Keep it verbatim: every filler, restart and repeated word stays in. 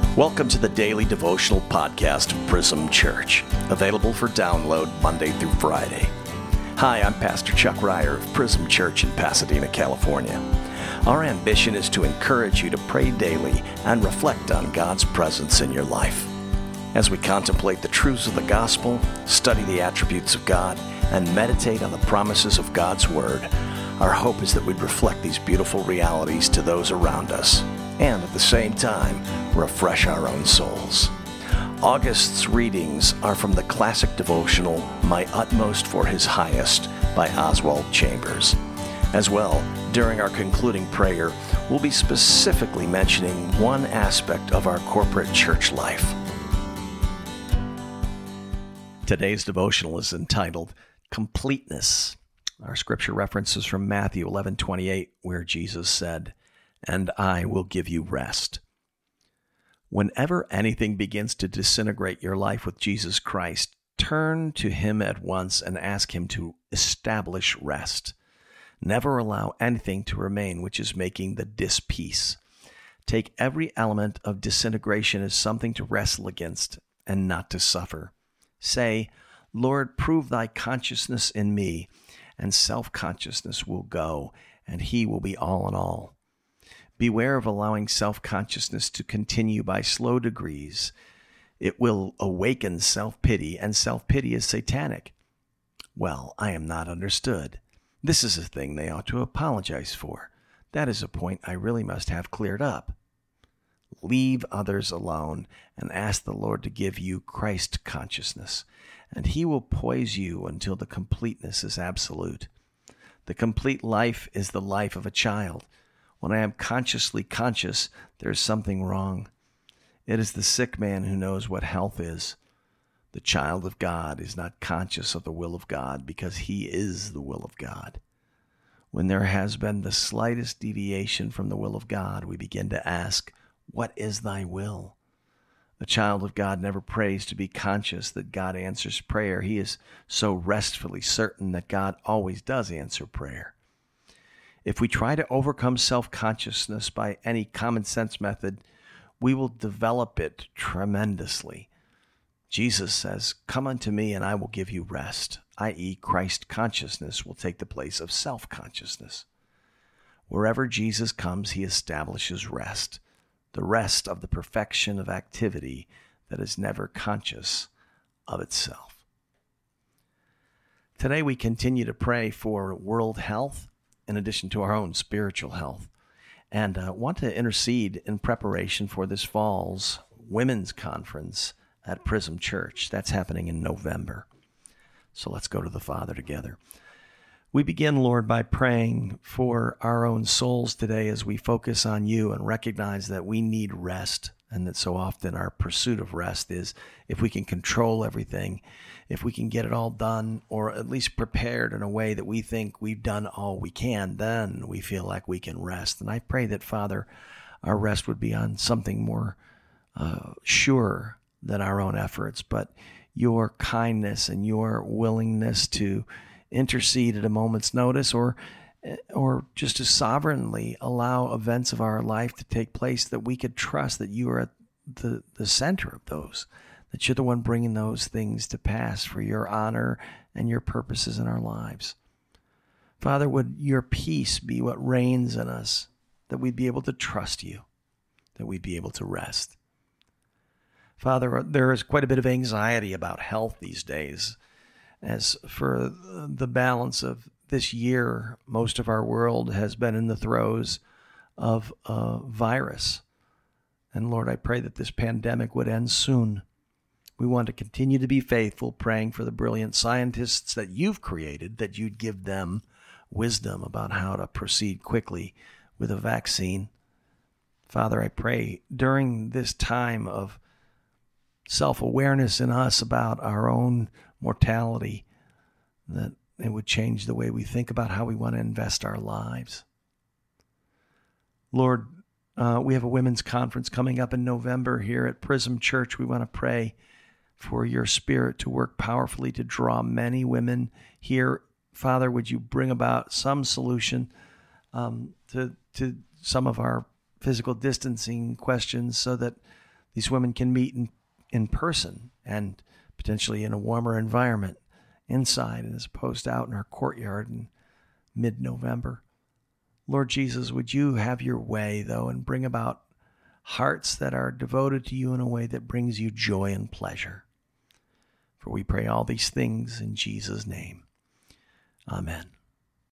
Welcome to the daily devotional podcast of Prism Church, available for download Monday through Friday. Hi, I'm Pastor Chuck Ryer of Prism Church in Pasadena, California. Our ambition is to encourage you to pray daily and reflect on God's presence in your life. As we contemplate the truths of the gospel, study the attributes of God, and meditate on the promises of God's Word, our hope is that we'd reflect these beautiful realities to those around us, and at the same time, refresh our own souls. August's readings are from the classic devotional, My Utmost for His Highest, by Oswald Chambers. As well, during our concluding prayer, we'll be specifically mentioning one aspect of our corporate church life. Today's devotional is entitled, Completeness. Our scripture reference is from Matthew eleven twenty-eight, where Jesus said, "And I will give you rest." Whenever anything begins to disintegrate your life with Jesus Christ, turn to Him at once and ask Him to establish rest. Never allow anything to remain which is making the dis-peace. Take every element of disintegration as something to wrestle against and not to suffer. Say, "Lord, prove thy consciousness in me," and self-consciousness will go, and He will be all in all. Beware of allowing self-consciousness to continue by slow degrees. It will awaken self-pity, and self-pity is satanic. Well, I am not understood. This is a thing they ought to apologize for. That is a point I really must have cleared up. Leave others alone and ask the Lord to give you Christ consciousness, and He will poise you until the completeness is absolute. The complete life is the life of a child. When I am consciously conscious, there is something wrong. It is the sick man who knows what health is. The child of God is not conscious of the will of God because he is the will of God. When there has been the slightest deviation from the will of God, we begin to ask, "What is thy will?" A child of God never prays to be conscious that God answers prayer. He is so restfully certain that God always does answer prayer. If we try to overcome self-consciousness by any common sense method, we will develop it tremendously. Jesus says, "Come unto me and I will give you rest," that is, Christ consciousness will take the place of self-consciousness. Wherever Jesus comes, He establishes rest, the rest of the perfection of activity that is never conscious of itself. Today we continue to pray for world health, in addition to our own spiritual health, and uh, want to intercede in preparation for this fall's women's conference at Prism Church. That's happening in November. So let's go to the Father together. We begin, Lord, by praying for our own souls today as we focus on You and recognize that we need rest, and that so often our pursuit of rest is if we can control everything, if we can get it all done, or at least prepared in a way that we think we've done all we can, then we feel like we can rest. And I pray that, Father, our rest would be on something more uh, sure than our own efforts, but Your kindness and Your willingness to intercede at a moment's notice, or or just to sovereignly allow events of our life to take place, that we could trust that You are at the, the center of those, that You're the one bringing those things to pass for Your honor and Your purposes in our lives. Father, would Your peace be what reigns in us, that we'd be able to trust You, that we'd be able to rest. Father, there is quite a bit of anxiety about health these days, as for the balance of this year, most of our world has been in the throes of a virus. And Lord, I pray that this pandemic would end soon. We want to continue to be faithful, praying for the brilliant scientists that You've created, that You'd give them wisdom about how to proceed quickly with a vaccine. Father, I pray during this time of self-awareness in us about our own mortality, that it would change the way we think about how we want to invest our lives. Lord, uh, we have a women's conference coming up in November here at Prism Church. We want to pray for Your Spirit to work powerfully to draw many women here. Father, would You bring about some solution um, to, to some of our physical distancing questions, so that these women can meet in, in person and potentially in a warmer environment inside as opposed to out in our courtyard in mid-November. Lord Jesus, would you have your way, though, and bring about hearts that are devoted to you in a way that brings you joy and pleasure. For we pray all these things in Jesus' name. Amen.